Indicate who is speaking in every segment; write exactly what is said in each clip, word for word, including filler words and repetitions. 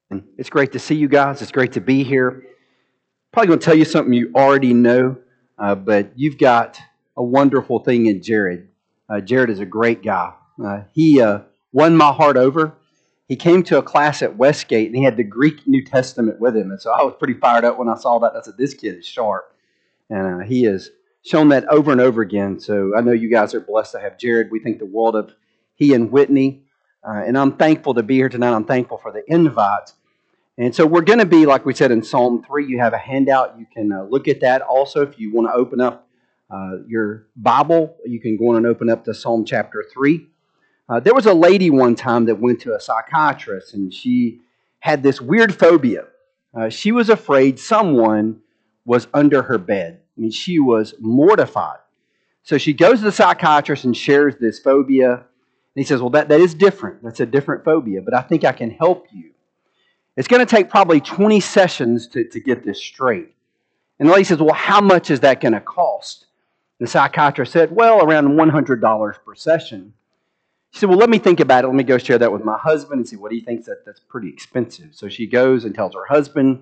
Speaker 1: And it's great to see you guys. It's great to be here. Probably going to tell you something you already know, uh, but you've got a wonderful thing in Jared. Uh, Jared is a great guy. Uh, he uh, won my heart over. He came to a class at Westgate, and he had the Greek New Testament with him. And so I was pretty fired up when I saw that. I said, this kid is sharp. And uh, he has shown that over and over again. So I know you guys are blessed to have Jared. We think the world of he and Whitney. Uh, and I'm thankful to be here tonight. I'm thankful for the invite. And so we're going to be, like we said in Psalm three, you have a handout. You can uh, look at that. Also, if you want to open up uh, your Bible, you can go on and open up to Psalm chapter three. Uh, there was a lady one time that went to a psychiatrist, and she had this weird phobia. Uh, she was afraid someone was under her bed. I mean, she was mortified. So she goes to the psychiatrist and shares this phobia. And he says, well, that, that is different. That's a different phobia, but I think I can help you. It's going to take probably twenty sessions to, to get this straight. And the lady says, well, how much is that going to cost? The psychiatrist said, well, around one hundred dollars per session. She said, well, let me think about it. Let me go share that with my husband and see what he thinks. That that's pretty expensive. So she goes and tells her husband.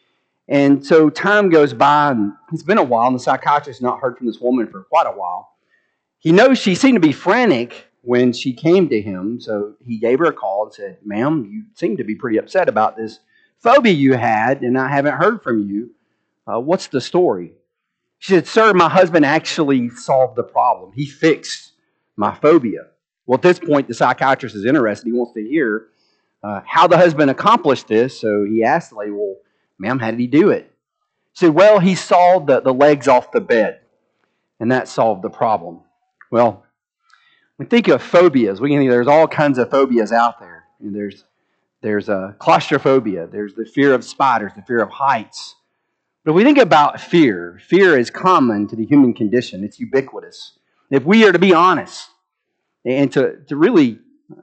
Speaker 1: And so time goes by, and it's been a while, and the psychiatrist has not heard from this woman for quite a while. He knows she seemed to be frantic when she came to him, so he gave her a call and said, ma'am, you seem to be pretty upset about this phobia you had, and I haven't heard from you. Uh, what's the story? She said, sir, my husband actually solved the problem. He fixed my phobia. Well, at this point, the psychiatrist is interested. He wants to hear uh, how the husband accomplished this, so he asked the lady, well, ma'am, how did he do it? She said, well, he sawed the, the legs off the bed, and that solved the problem. Well, we think of phobias. We can there's all kinds of phobias out there. And there's there's a claustrophobia. There's the fear of spiders, the fear of heights. But if we think about fear, fear is common to the human condition. It's ubiquitous. If we are to be honest and to, to really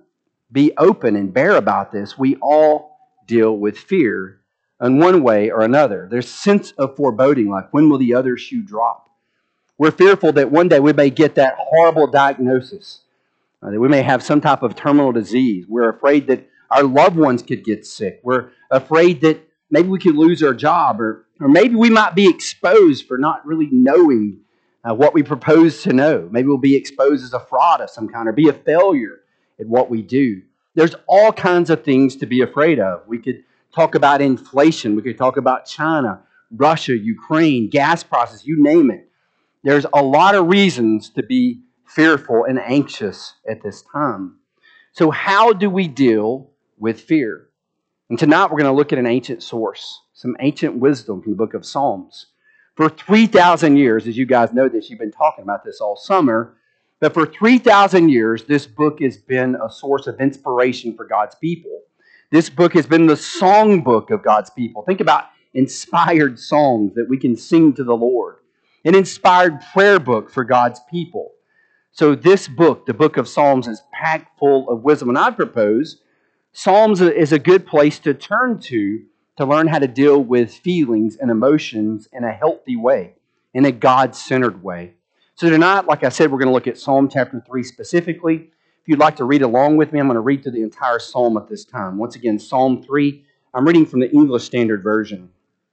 Speaker 1: be open and bare about this, we all deal with fear in one way or another. There's a sense of foreboding, like when will the other shoe drop? We're fearful that one day we may get that horrible diagnosis, uh, that we may have some type of terminal disease. We're afraid that our loved ones could get sick. We're afraid that maybe we could lose our job, or, or maybe we might be exposed for not really knowing uh, what we propose to know. Maybe we'll be exposed as a fraud of some kind or be a failure at what we do. There's all kinds of things to be afraid of. We could talk about inflation. We could talk about China, Russia, Ukraine, gas prices, you name it. There's a lot of reasons to be fearful and anxious at this time. So how do we deal with fear? And tonight we're going to look at an ancient source, some ancient wisdom from the book of Psalms. For three thousand years, as you guys know this, you've been talking about this all summer, but for three thousand years, this book has been a source of inspiration for God's people. This book has been the songbook of God's people. Think about inspired songs that we can sing to the Lord. An inspired prayer book for God's people. So this book, the book of Psalms, is packed full of wisdom. And I propose Psalms is a good place to turn to to learn how to deal with feelings and emotions in a healthy way, in a God-centered way. So tonight, like I said, we're going to look at Psalm chapter three specifically. If you'd like to read along with me, I'm going to read through the entire psalm at this time. Once again, Psalm three. I'm reading from the English Standard Version.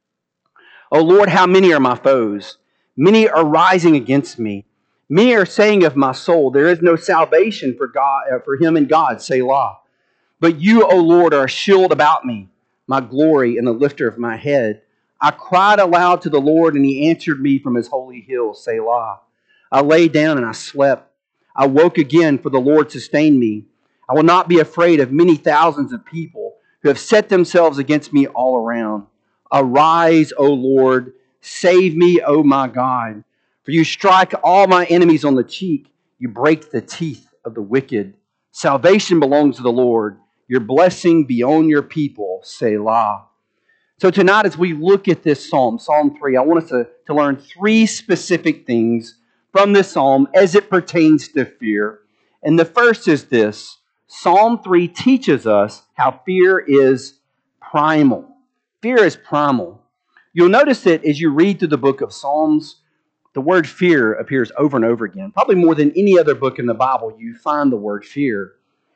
Speaker 1: O Lord, how many are my foes? Many are rising against me. Many are saying of my soul, there is no salvation for God, uh, for him in God, Selah. But you, O Lord, are a shield about me, my glory and the lifter of my head. I cried aloud to the Lord, and he answered me from his holy hill, Selah. I lay down and I slept. I woke again, for the Lord sustained me. I will not be afraid of many thousands of people who have set themselves against me all around. Arise, O Lord, save me, O my God. For you strike all my enemies on the cheek. You break the teeth of the wicked. Salvation belongs to the Lord. Your blessing be on your people, Selah. So tonight as we look at this psalm, Psalm three, I want us to, to learn three specific things from this psalm as it pertains to fear. And the first is this. Psalm three teaches us how fear is primal. Fear is primal. You'll notice that as you read through the book of Psalms, the word fear appears over and over again. Probably more than any other book in the Bible, you find the word fear.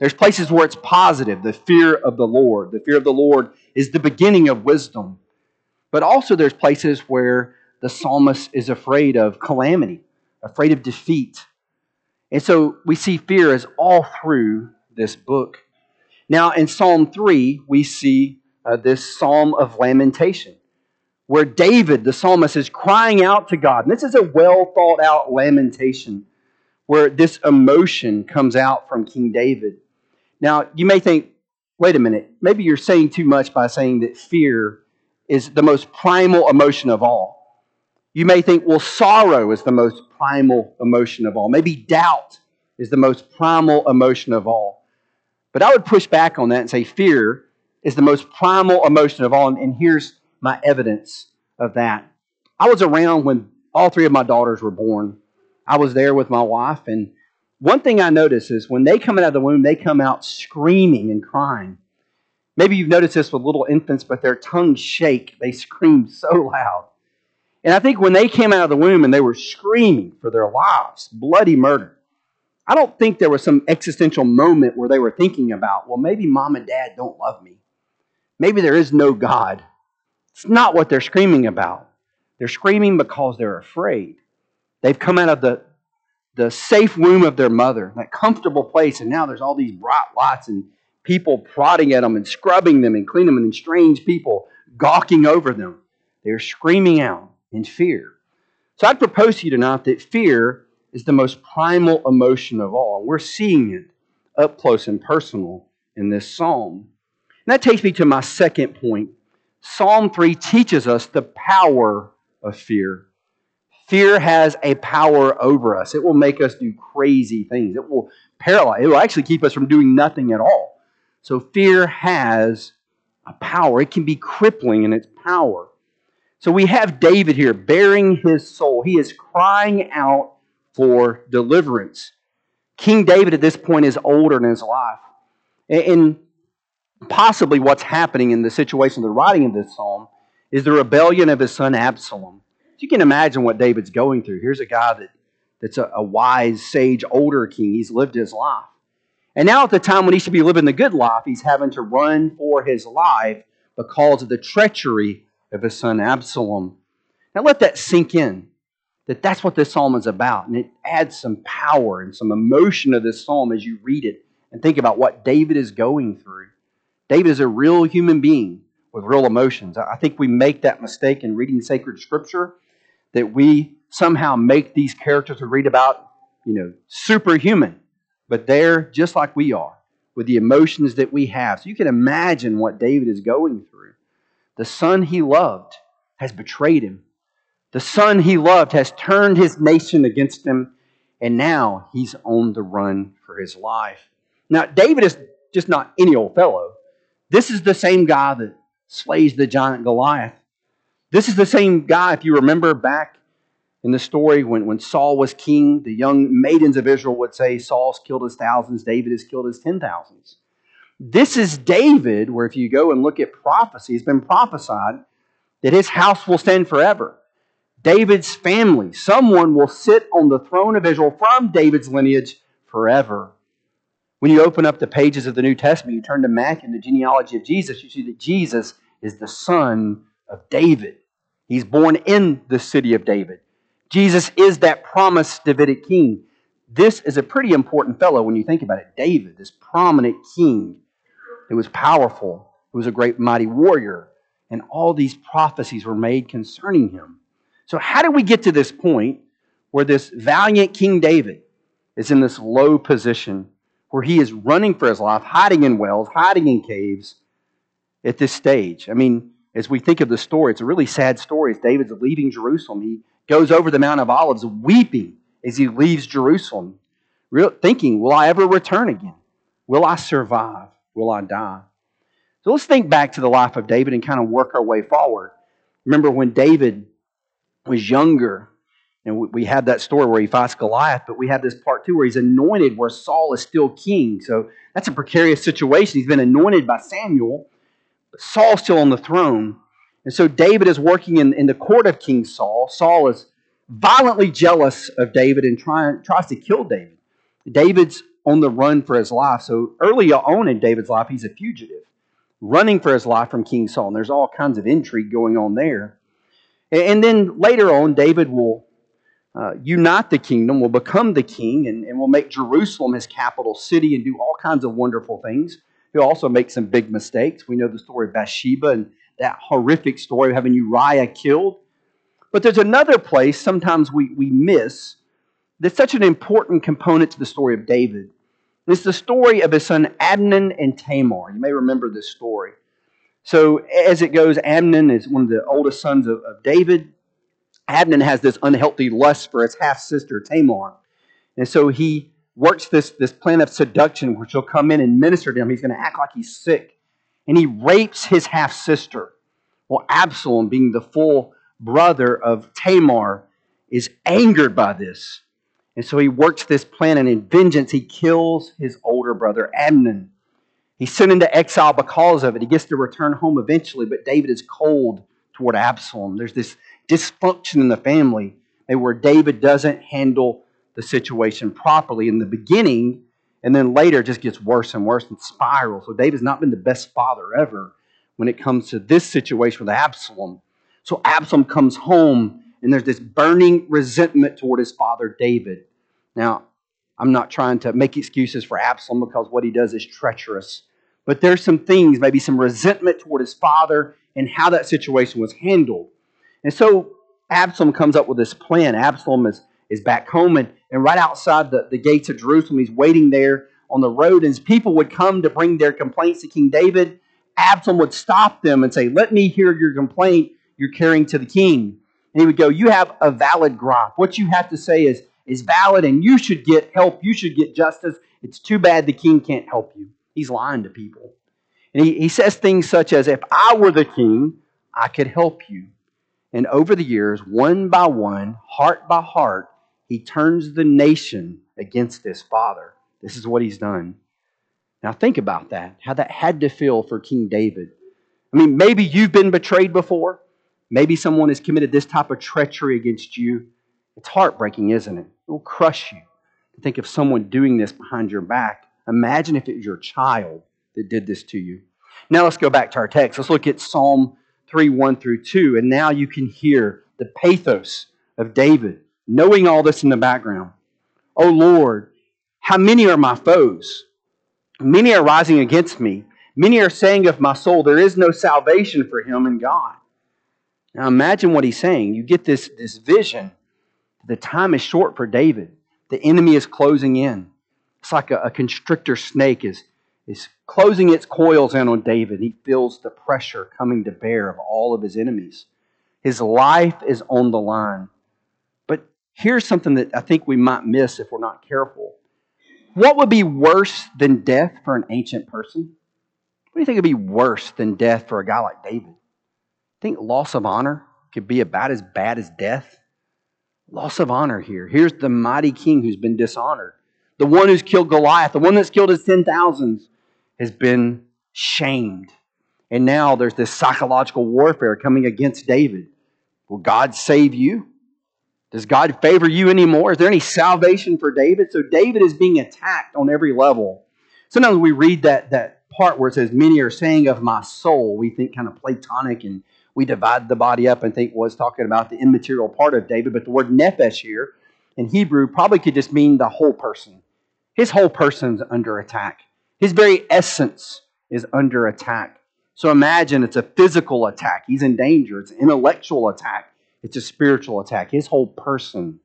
Speaker 1: There's places where it's positive, the fear of the Lord. The fear of the Lord is the beginning of wisdom. But also there's places where the psalmist is afraid of calamity, afraid of defeat. And so we see fear as all through this book. Now in Psalm three, we see uh, this psalm of lamentation, where David, the psalmist, is crying out to God. And this is a well thought out lamentation where this emotion comes out from King David. Now, you may think, wait a minute, maybe you're saying too much by saying that fear is the most primal emotion of all. You may think, well, sorrow is the most primal emotion of all. Maybe doubt is the most primal emotion of all. But I would push back on that and say fear is the most primal emotion of all. And here's my evidence of that. I was around when all three of my daughters were born. I was there with my wife, and one thing I notice is when they come out of the womb, they come out screaming and crying. Maybe you've noticed this with little infants, but their tongues shake. They scream so loud. And I think when they came out of the womb and they were screaming for their lives, bloody murder, I don't think there was some existential moment where they were thinking about, well, maybe mom and dad don't love me. Maybe there is no God. It's not what they're screaming about. They're screaming because they're afraid. They've come out of the, the safe womb of their mother, that comfortable place, and now there's all these bright lights and people prodding at them and scrubbing them and cleaning them and strange people gawking over them. They're screaming out in fear. So I'd propose to you tonight that fear is the most primal emotion of all. And we're seeing it up close and personal in this psalm. And that takes me to my second point. Psalm three teaches us the power of fear. Fear has a power over us. It will make us do crazy things. It will paralyze. It will actually keep us from doing nothing at all. So fear has a power. It can be crippling in its power. So we have David here bearing his soul. He is crying out for deliverance. King David at this point is older in his life. And possibly what's happening in the situation of the writing of this psalm is the rebellion of his son Absalom. You can imagine what David's going through. Here's a guy that, that's a, a wise, sage, older king. He's lived his life. And now at the time when he should be living the good life, he's having to run for his life because of the treachery of his son Absalom. Now let that sink in, that that's what this psalm is about. And it adds some power and some emotion to this psalm as you read it and think about what David is going through. David is a real human being with real emotions. I think we make that mistake in reading sacred scripture, that we somehow make these characters we read about, you know, superhuman. But they're just like we are, with the emotions that we have. So you can imagine what David is going through. The son he loved has betrayed him. The son he loved has turned his nation against him, and now he's on the run for his life. Now, David is just not any old fellow. This is the same guy that slays the giant Goliath. This is the same guy, if you remember back in the story when, when Saul was king, the young maidens of Israel would say, Saul's killed his thousands, David has killed his ten thousands. This is David, where if you go and look at prophecy, it's been prophesied that his house will stand forever. David's family, someone will sit on the throne of Israel from David's lineage forever. When you open up the pages of the New Testament, you turn to Matthew and the genealogy of Jesus, you see that Jesus is the son of David. He's born in the city of David. Jesus is that promised Davidic king. This is a pretty important fellow when you think about it. David, this prominent king who was powerful, who was a great mighty warrior, and all these prophecies were made concerning him. So how did we get to this point where this valiant King David is in this low position where he is running for his life, hiding in wells, hiding in caves at this stage? I mean, as we think of the story, it's a really sad story. As David's leaving Jerusalem, he goes over the Mount of Olives weeping as he leaves Jerusalem, thinking, will I ever return again? Will I survive? Will I die? So let's think back to the life of David and kind of work our way forward. Remember when David was younger, and we have that story where he fights Goliath, but we have this part too where he's anointed where Saul is still king. So that's a precarious situation. He's been anointed by Samuel, but Saul's still on the throne. And so David is working in, in the court of King Saul. Saul is violently jealous of David and try, tries to kill David. David's on the run for his life. So early on in David's life, he's a fugitive, running for his life from King Saul. And there's all kinds of intrigue going on there. And then later on, David will uh, unite the kingdom, will become the king, and, and will make Jerusalem his capital city and do all kinds of wonderful things. He'll also make some big mistakes. We know the story of Bathsheba and that horrific story of having Uriah killed. But there's another place sometimes we, we miss that's such an important component to the story of David. It's the story of his son Amnon and Tamar. You may remember this story. So as it goes, Amnon is one of the oldest sons of, of David. Amnon has this unhealthy lust for his half-sister Tamar. And so he works this, this plan of seduction, which he'll come in and minister to him. He's going to act like he's sick. And he rapes his half-sister. Well, Absalom, being the full brother of Tamar, is angered by this. And so he works this plan, and in vengeance, he kills his older brother Amnon. He's sent into exile because of it. He gets to return home eventually, but David is cold toward Absalom. There's this dysfunction in the family where David doesn't handle the situation properly in the beginning, and then later it just gets worse and worse and spirals. So David's not been the best father ever when it comes to this situation with Absalom. So Absalom comes home, and there's this burning resentment toward his father David. Now, I'm not trying to make excuses for Absalom because what he does is treacherous. But there's some things, maybe some resentment toward his father and how that situation was handled. And so Absalom comes up with this plan. Absalom is, is back home, and, and right outside the, the gates of Jerusalem, he's waiting there on the road. And as people would come to bring their complaints to King David, Absalom would stop them and say, "Let me hear your complaint you're carrying to the king." And he would go, "You have a valid gripe. What you have to say is, is valid, and you should get help. You should get justice. It's too bad the king can't help you." He's lying to people. And he, he says things such as, "If I were the king, I could help you." And over the years, one by one, heart by heart, he turns the nation against his father. This is what he's done. Now think about that, how that had to feel for King David. I mean, maybe you've been betrayed before. Maybe someone has committed this type of treachery against you. It's heartbreaking, isn't it? It will crush you to think of someone doing this behind your back. Imagine if it was your child that did this to you. Now let's go back to our text. Let's look at Psalm three, one through two. And now you can hear the pathos of David, knowing all this in the background. "O Lord, how many are my foes? Many are rising against me. Many are saying of my soul, there is no salvation for him in God." Now imagine what he's saying. You get this, this vision. The time is short for David. The enemy is closing in. It's like a, a constrictor snake is, is closing its coils in on David. He feels the pressure coming to bear of all of his enemies. His life is on the line. But here's something that I think we might miss if we're not careful. What would be worse than death for an ancient person? What do you think would be worse than death for a guy like David? Think loss of honor could be about as bad as death? Loss of honor here. Here's the mighty king who's been dishonored. The one who's killed Goliath, the one that's killed his ten thousands, has been shamed. And now there's this psychological warfare coming against David. Will God save you? Does God favor you anymore? Is there any salvation for David? So David is being attacked on every level. Sometimes we read that, that part where it says, "Many are saying of my soul." We think kind of Platonic, and we divide the body up and think, well, it's talking about the immaterial part of David. But the word nephesh here in Hebrew probably could just mean the whole person. His whole person's under attack. His very essence is under attack. So imagine it's a physical attack. He's in danger. It's an intellectual attack. It's a spiritual attack. His whole person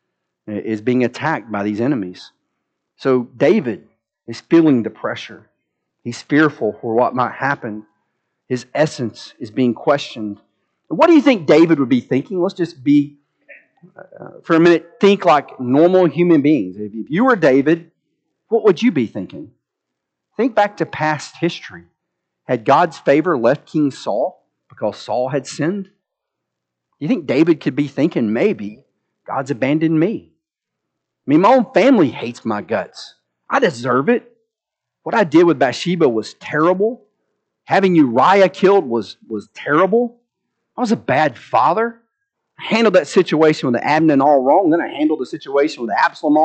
Speaker 1: is being attacked by these enemies. So David is feeling the pressure. He's fearful for what might happen. His essence is being questioned. What do you think David would be thinking? Let's just be, uh, for a minute, think like normal human beings. If you were David, what would you be thinking? Think back to past history. Had God's favor left King Saul because Saul had sinned? Do you think David could be thinking, maybe God's abandoned me? I mean, my own family hates my guts. I deserve it. What I did with Bathsheba was terrible. Having Uriah killed was, was terrible. I was a bad father. I handled that situation with Amnon all wrong. Then I handled the situation with Absalom all wrong.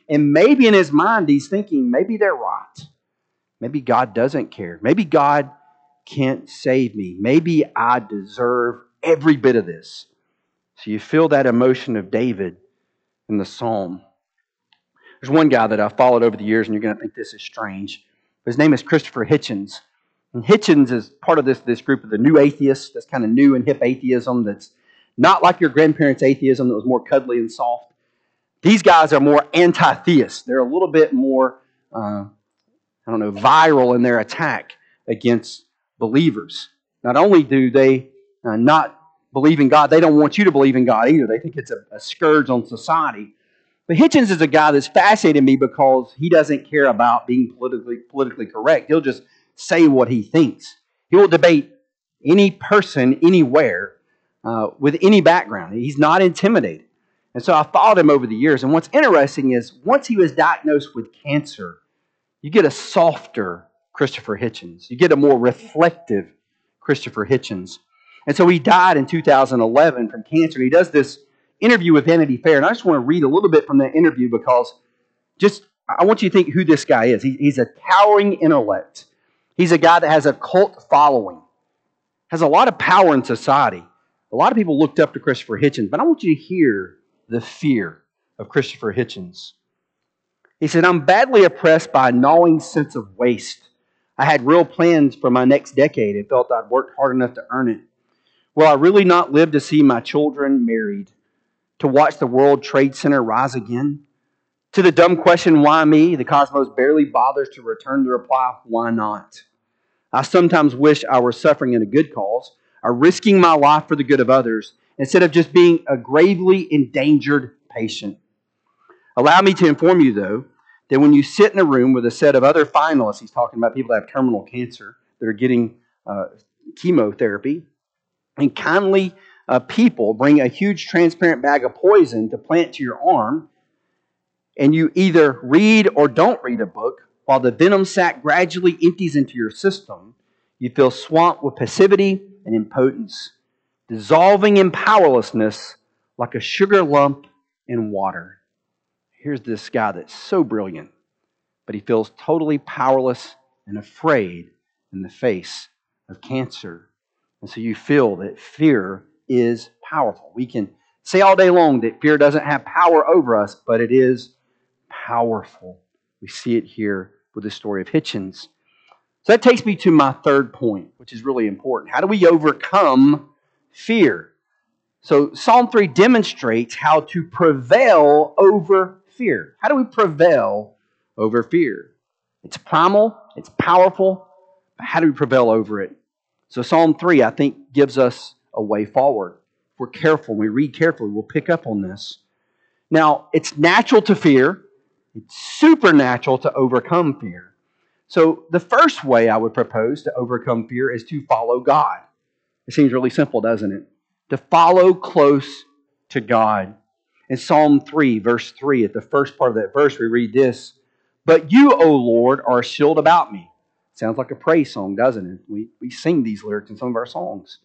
Speaker 1: And maybe in his mind, he's thinking, maybe they're right. Maybe God doesn't care. Maybe God can't save me. Maybe I deserve every bit of this. So you feel that emotion of David in the psalm. There's one guy that I've followed over the years, and you're going to think this is strange. His name is Christopher Hitchens. And Hitchens is part of this, this group of the new atheists, that's kind of new and hip atheism that's not like your grandparents' atheism that was more cuddly and soft. These guys are more anti-theists. They're a little bit more, uh, I don't know, viral in their attack against believers. Not only do they uh, not believe in God, they don't want you to believe in God either. They think it's a, a scourge on society. But Hitchens is a guy that's fascinated me because he doesn't care about being politically politically correct. He'll just say what he thinks. He will debate any person, anywhere, uh, with any background. He's not intimidated. And so I followed him over the years. And what's interesting is once he was diagnosed with cancer, you get a softer Christopher Hitchens. You get a more reflective Christopher Hitchens. And so he died in two thousand eleven from cancer. He does this interview with Vanity Fair. And I just want to read a little bit from that interview because just I want you to think who this guy is. He, he's a towering intellect. He's a guy that has a cult following, has a lot of power in society. A lot of people looked up to Christopher Hitchens, but I want you to hear the fear of Christopher Hitchens. He said, I'm badly oppressed by a gnawing sense of waste. I had real plans for my next decade and felt I'd worked hard enough to earn it. Will I really not live to see my children married? To watch the World Trade Center rise again? To the dumb question, why me? The cosmos barely bothers to return the reply, why not? I sometimes wish I were suffering in a good cause, or risking my life for the good of others, instead of just being a gravely endangered patient. Allow me to inform you, though, that when you sit in a room with a set of other finalists, he's talking about people that have terminal cancer, that are getting uh, chemotherapy, and kindly uh, people bring a huge transparent bag of poison to plant to your arm, and you either read or don't read a book, while the venom sac gradually empties into your system, you feel swamped with passivity and impotence, dissolving in powerlessness like a sugar lump in water. Here's this guy that's so brilliant, but he feels totally powerless and afraid in the face of cancer. And so you feel that fear is powerful. We can say all day long that fear doesn't have power over us, but it is powerful. We see it here with the story of Hitchens. So that takes me to my third point, which is really important. How do we overcome fear? So Psalm three demonstrates how to prevail over fear. How do we prevail over fear? It's primal, it's powerful, but how do we prevail over it? So Psalm three, I think, gives us a way forward. If we're careful, we read carefully, we'll pick up on this. Now, it's natural to fear. It's supernatural to overcome fear. So the first way I would propose to overcome fear is to follow God. It seems really simple, doesn't it? To follow close to God. In Psalm three, verse three, at the first part of that verse, we read this, But you, O Lord, are a shield about me. Sounds like a praise song, doesn't it? We, we sing these lyrics in some of our songs.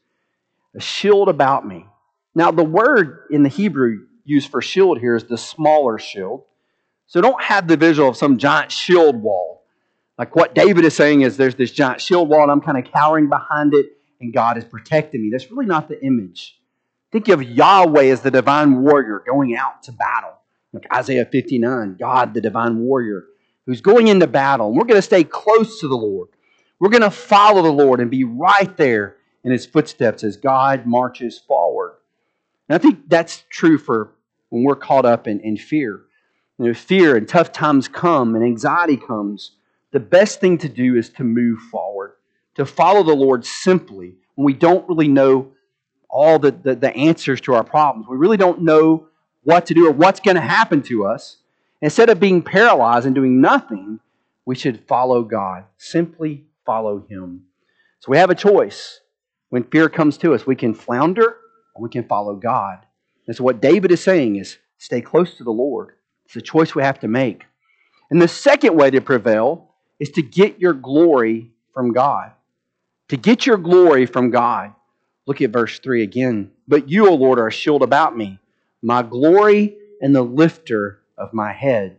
Speaker 1: A shield about me. Now, the word in the Hebrew used for shield here is the smaller shield. So don't have the visual of some giant shield wall. Like what David is saying is there's this giant shield wall and I'm kind of cowering behind it and God is protecting me. That's really not the image. Think of Yahweh as the divine warrior going out to battle. Like Isaiah fifty-nine, God the divine warrior who's going into battle. And we're going to stay close to the Lord. We're going to follow the Lord and be right there in His footsteps as God marches forward. And I think that's true for when we're caught up in, in fear. You know, fear and tough times come and anxiety comes. The best thing to do is to move forward, to follow the Lord simply when we don't really know all the, the, the answers to our problems. We really don't know what to do or what's going to happen to us. Instead of being paralyzed and doing nothing, we should follow God. Simply follow Him. So we have a choice. When fear comes to us, we can flounder or we can follow God. And so what David is saying is stay close to the Lord. It's a choice we have to make. And the second way to prevail is to get your glory from God. To get your glory from God. Look at verse three again. But you, O Lord, are a shield about me, my glory and the lifter of my head.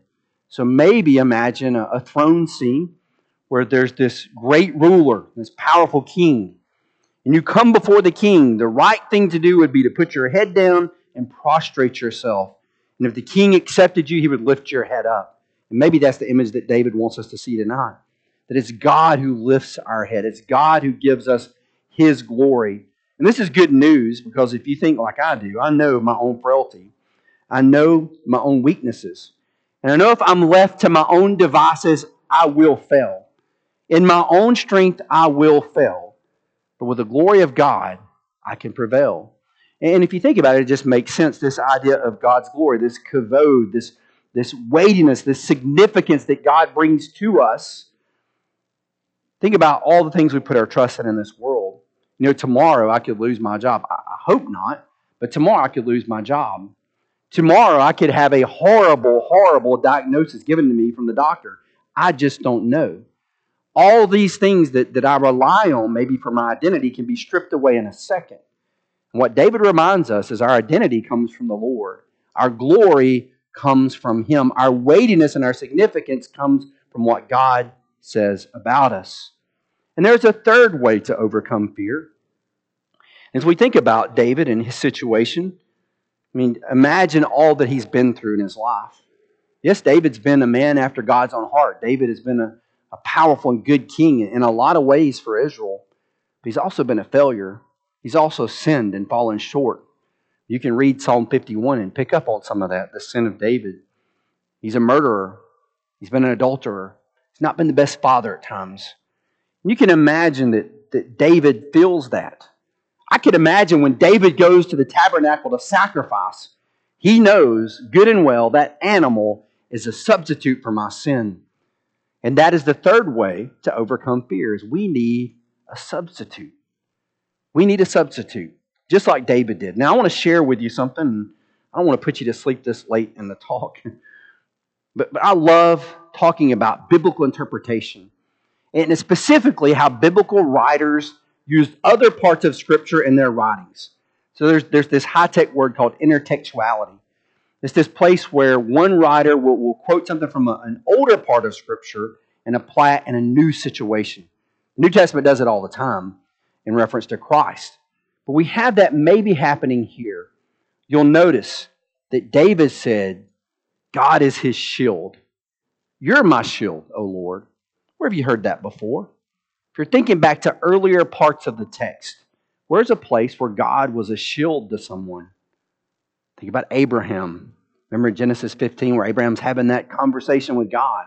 Speaker 1: So maybe imagine a, a throne scene where there's this great ruler, this powerful king, and you come before the king. The right thing to do would be to put your head down and prostrate yourself. And if the king accepted you, he would lift your head up. And maybe that's the image that David wants us to see tonight. That it's God who lifts our head. It's God who gives us His glory. And this is good news, because if you think like I do, I know my own frailty. I know my own weaknesses. And I know if I'm left to my own devices, I will fail. In my own strength, I will fail. But with the glory of God, I can prevail. And if you think about it, it just makes sense. This idea of God's glory, this kavod, this, this weightiness, this significance that God brings to us. Think about all the things we put our trust in in this world. You know, tomorrow I could lose my job. I hope not, but tomorrow I could lose my job. Tomorrow I could have a horrible, horrible diagnosis given to me from the doctor. I just don't know. All these things that, that I rely on, maybe for my identity, can be stripped away in a second. And what David reminds us is our identity comes from the Lord. Our glory comes from Him. Our weightiness and our significance comes from what God says about us. And there's a third way to overcome fear. As we think about David and his situation, I mean, imagine all that he's been through in his life. Yes, David's been a man after God's own heart. David has been a, a powerful and good king in a lot of ways for Israel. But he's also been a failure. He's also sinned and fallen short. You can read Psalm fifty-one and pick up on some of that, the sin of David. He's a murderer. He's been an adulterer. He's not been the best father at times. And you can imagine that, that David feels that. I could imagine when David goes to the tabernacle to sacrifice, he knows good and well that animal is a substitute for my sin. And that is the third way to overcome fear, is we need a substitute. We need a substitute, just like David did. Now, I want to share with you something. I don't want to put you to sleep this late in the talk. But, but I love talking about biblical interpretation. And specifically how biblical writers used other parts of Scripture in their writings. So there's, there's this high-tech word called intertextuality. It's this place where one writer will, will quote something from a, an older part of Scripture and apply it in a new situation. The New Testament does it all the time in reference to Christ. But we have that maybe happening here. You'll notice that David said, God is his shield. You're my shield, O Lord. Where have you heard that before? If you're thinking back to earlier parts of the text, where's a place where God was a shield to someone? Think about Abraham. Remember Genesis fifteen where Abraham's having that conversation with God.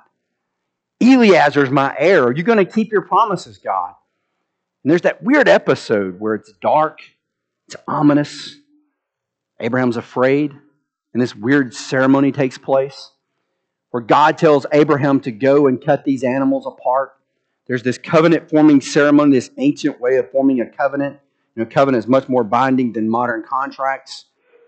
Speaker 1: Eliezer's my heir. Are you going to keep your promises, God? And there's that weird episode where it's dark, it's ominous. Abraham's afraid, and this weird ceremony takes place where God tells Abraham to go and cut these animals apart. There's this covenant-forming ceremony, this ancient way of forming a covenant. You know, covenant is much more binding than modern contracts.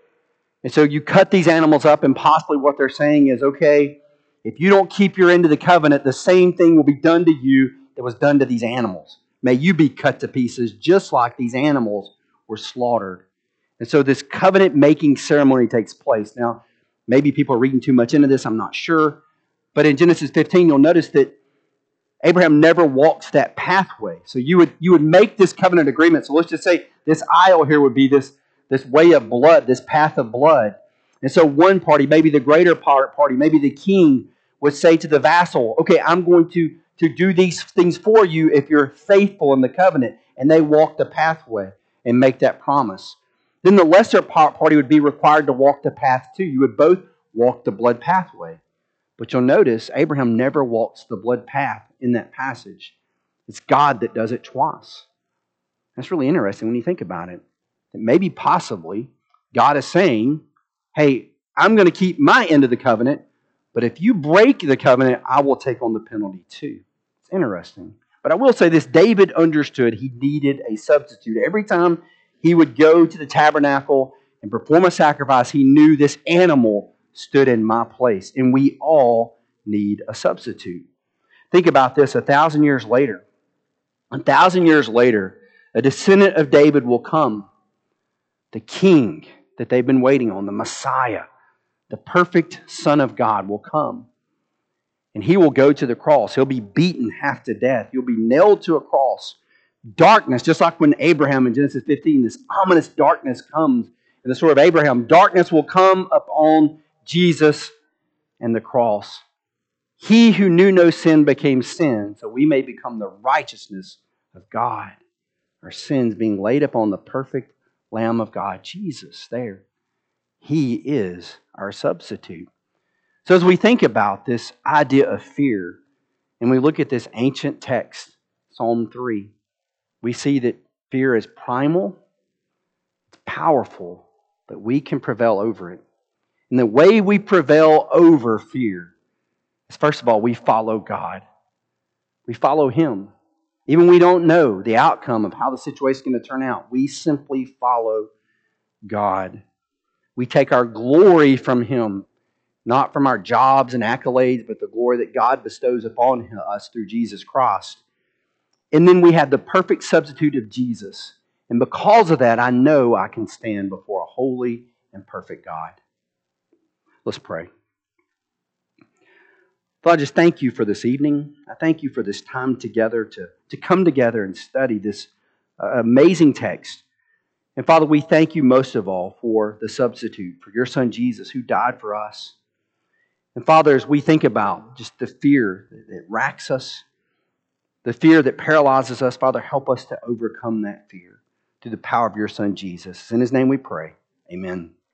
Speaker 1: And so you cut these animals up, and possibly what they're saying is, okay, if you don't keep your end of the covenant, the same thing will be done to you that was done to these animals. May you be cut to pieces just like these animals were slaughtered. And so this covenant-making ceremony takes place. Now, maybe people are reading too much into this, I'm not sure. But in Genesis fifteen, you'll notice that Abraham never walks that pathway. So you would you would make this covenant agreement. So let's just say this aisle here would be this, this way of blood, this path of blood. And so one party, maybe the greater party, maybe the king, would say to the vassal, okay, I'm going to, to do these things for you if you're faithful in the covenant. And they walk the pathway and make that promise. Then the lesser party would be required to walk the path too. You would both walk the blood pathway. But you'll notice Abraham never walks the blood path in that passage. It's God that does it twice. That's really interesting when you think about it. That maybe possibly God is saying, hey, I'm going to keep my end of the covenant, but if you break the covenant, I will take on the penalty too. It's interesting. But I will say this, David understood he needed a substitute. Every time he would go to the tabernacle and perform a sacrifice, he knew this animal stood in my place. And we all need a substitute. Think about this, a thousand years later. A thousand years later, a descendant of David will come. The king that they've been waiting on, the Messiah, the perfect Son of God will come. And He will go to the cross. He'll be beaten half to death. He'll be nailed to a cross. Darkness, just like when Abraham in Genesis fifteen, this ominous darkness comes in the story of Abraham. Darkness will come upon Jesus and the cross. He who knew no sin became sin, so we may become the righteousness of God. Our sins being laid upon the perfect Lamb of God, Jesus, there. He is our substitute. So as we think about this idea of fear, and we look at this ancient text, Psalm three, we see that fear is primal, it's powerful, but we can prevail over it. And the way we prevail over fear is, first of all, we follow God. We follow Him. Even we don't know the outcome of how the situation is going to turn out. We simply follow God. We take our glory from Him, not from our jobs and accolades, but the glory that God bestows upon us through Jesus Christ. And then we have the perfect substitute of Jesus. And because of that, I know I can stand before a holy and perfect God. Let's pray. Father, I just thank You for this evening. I thank You for this time together to, to come together and study this uh, amazing text. And Father, we thank You most of all for the substitute, for Your Son Jesus, who died for us. And Father, as we think about just the fear that racks us, the fear that paralyzes us, Father, help us to overcome that fear through the power of Your Son Jesus. In His name we pray. Amen.